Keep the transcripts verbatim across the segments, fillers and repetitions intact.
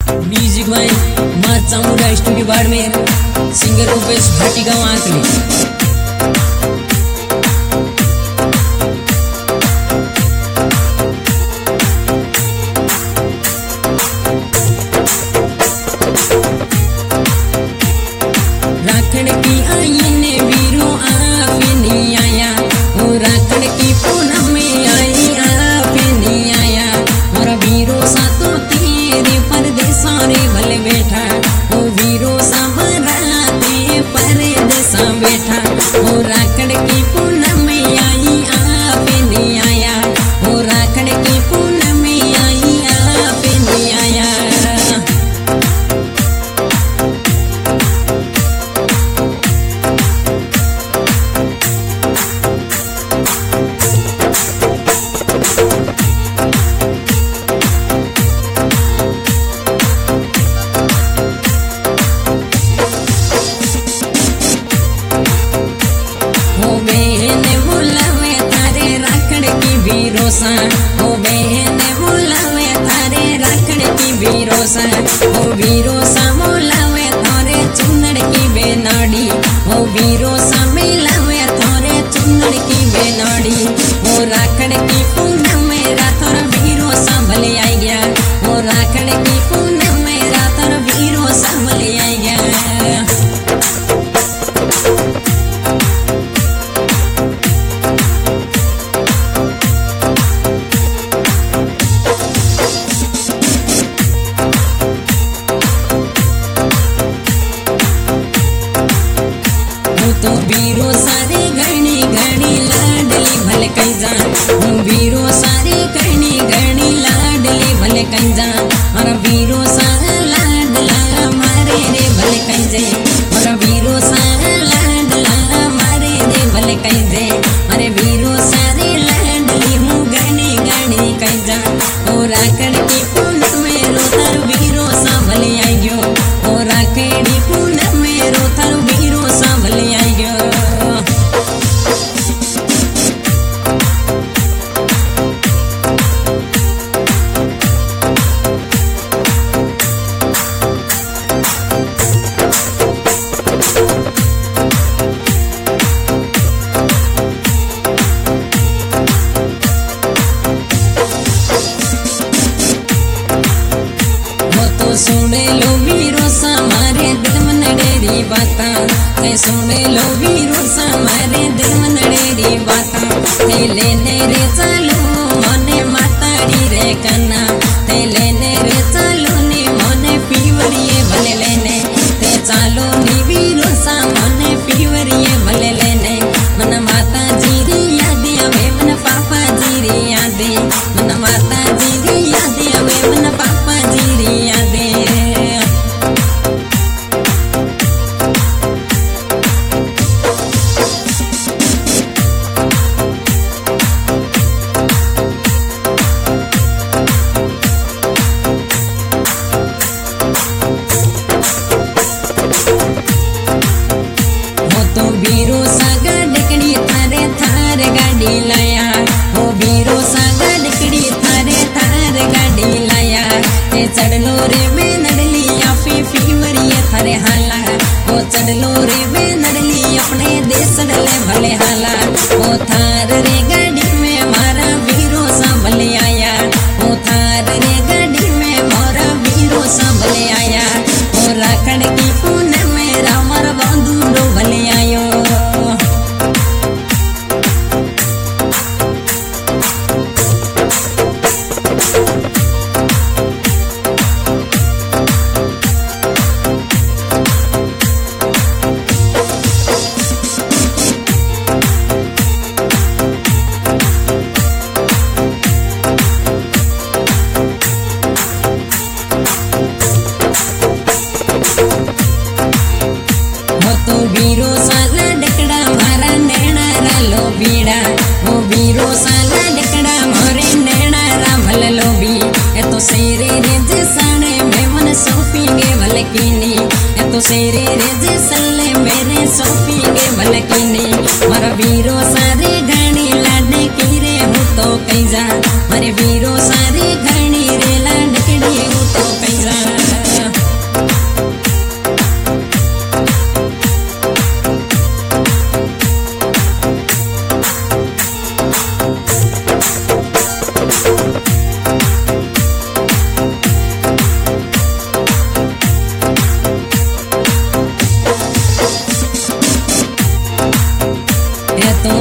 Music by माँ Chamunda studio Barmer, singer Rupesh Bhatigaon Ankli. राखड़ की आई ने वीरो आप नहीं आया, वो राखड़ की पूनम में आई आप नहीं आया। मोरा वीरो सा तो तेरे परदेसा रे भले बैठा, वो वीरो सा बराते परदेसा बैठा। वो राखड़ की पूनम में आई आप नहीं आया, वो राखड़ की पूनम में आई आप नहीं आया। वीरोसा ओ बहन बोलावे थारे राखड़ की वीरोसा, ओ वीरोसा बोलावे थारे चुनड़ की बेनाड़ी, ओ वीरोसा मिलावे थारे चुनड़ की बेनाड़ी। ओ राखड़ की पूनम मेरा थारा वीरोसा भले आई गया, ओ राखड़ की पूनम मेरा थारा वीरोसा भले आई गया। तो वीरो सारे घणी घणी लाडली भले कहीं जा, वीरो सारे घणी घणी लाडली भले कहीं जा। और वीरो सा लाडला मारे रे भले कहीं जे, और वीरो सा लाडला मारे रे भले कहीं जे। अरे वीरो सारे लाडली हूँ घणी घणी कहीं जा, ओ राखड़ की पूनम में रोतर वीरो सा भले आई गयो, ओ राखड़ी पूनम में रोतर वीरो सा भले आई गयो। सुने लो वीरो सा मारे दिल में नडेरी बाता, ते सुने लो वीरो सा मारे दिल में नडेरी बाता। ते लेने रे चालो मने माताड़ी रे कन्ना, ते लेने रे चालो नी मने पीवरिए भले लेने, ते चालो नी वीरो सा मने पीवरिए भले लेने। मन माता जी री याद आवे मन पापा जी री याद, मन माता जी री याद आवे मन पापा जी री याद। तो वीरो सागा डकड़ी थारे थार गाड़ी लाया, ओ वीरो सागा डकड़ी थारे थार गाड़ी लाया। ते चढ़लो रे बे नडली आपी फीवरिए थारे हाला, ओ चढ़लो रे बे नडली अपने देश डले भले हाला। ओ थार रे गाड़ी में मारा वीरो सा भले आया, ओ थार रे गाड़ी में मारा वीरो सा भले आया। ओ राखड़ की पूनम में रामर बंधुरो भले आयो। तो वीरो साला डकड़ा मारा नैना लो बीड़ा, वो वीरो साला डकड़ा मारे नैना रा भल लो बी। ए तो सेरे रे जे साने में मन सौंपीगे भल कीनी, ए तो सेरे रे जे सल्ले मेरे सौंपीगे भल कीनी। मारा वीरो सारे घणी लाडे की रे हूँ तो कहीं जा, मारे वीरो सारे घणी रे लाडकड़ी हूँ तो कहीं जा।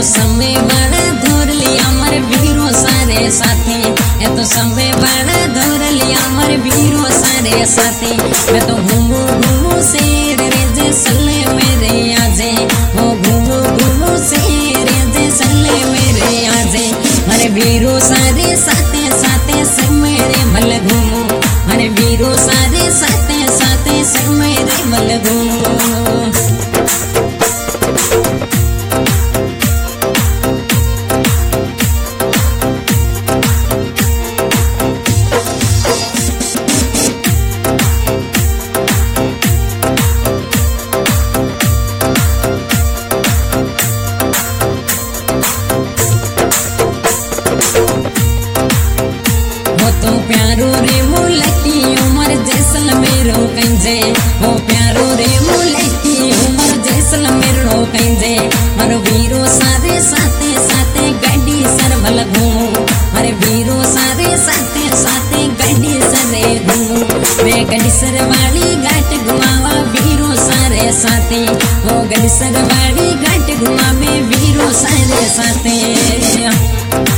समय बड़ा धोर लिया मर वीरो सारे साथी, ये तो समय बड़ा धोर लिया मर वीरो सारे साथी। मैं तो घूमू घूमू शेर रे जे सले मेरे आजे, वो घूमू घूमू शेर जे सले मेरे आजे। अरे वीरो सारे साथे साथे सब मेरे भल घूमू, अरे वीरो सारे साथे साथे सब मेरे भल घूमू। तो प्यारो रे मुलकी उमर जैसलमेर कंजे, ओ प्यारो रे मुलकी उमर जैसलमेर कंजे। अरे वीरो सारे साथे साथे गाड़ी सर भल घूमू, अरे वीरो सारे साथे साथे गाड़ी सरे घूमू। वे गाड़ी सर वाली घाट घुमावा वीरो सारे साथे, ओ गाड़ी सर वाली घाट घुमावे वीरो सारे साथे।